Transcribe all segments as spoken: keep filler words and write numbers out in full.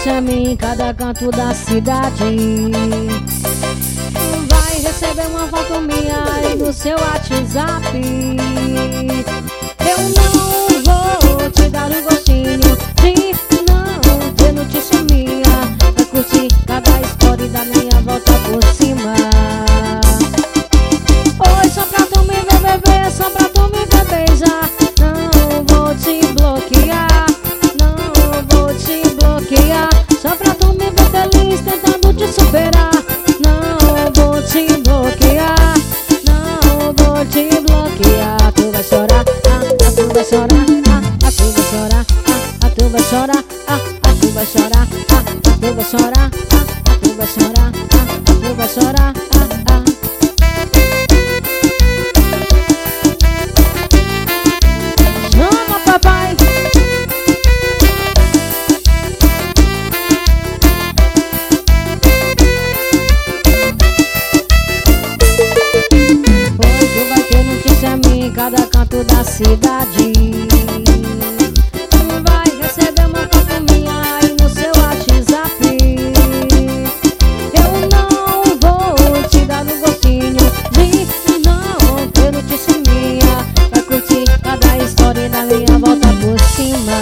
chame em cada canto da cidade. Vai receber uma foto minha aí no seu WhatsApp. Eu não vou te dar o gostinho de não ter notícia minha. Vai curtir cada história da minha volta por cima. Oi, só pra tu me ver beber, só pra tu me ver beijar. Não vou te bloquear, não vou te bloquear. Só pra tu me ver feliz tentando te superar. Não vou te bloquear, não vou te bloquear. Tu vai chorar, ah, ah, tu vai chorar, ah, ah, tu vai chorar, ah, ah, tu vai chorar, ah, ah, tu vai chorar, ah, ah, tu vai chorar, ah, ah, tu vai chorar, ah, ah, tu vai chorar, ah, ah. Chama, papai. Hoje vai ter notícia minha em cada canto da cidade. Vai receber uma foto minha aí no seu WhatsApp. Eu não vou te dar um gostinho de não ter notícia minha. Vai curtir cada história da minha volta por cima.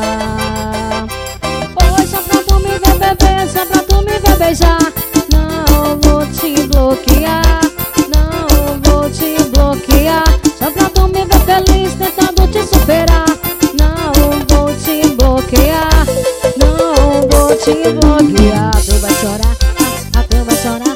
Oi, só pra tu me ver beber, só pra tu me ver beijar. Não vou te bloquear, não vou te bloquear. Só pra tu me ver feliz tentando te superar. Não vou te bloquear, não vou te bloquear. Tu vai chorar, ah, ah, tu vai chorar.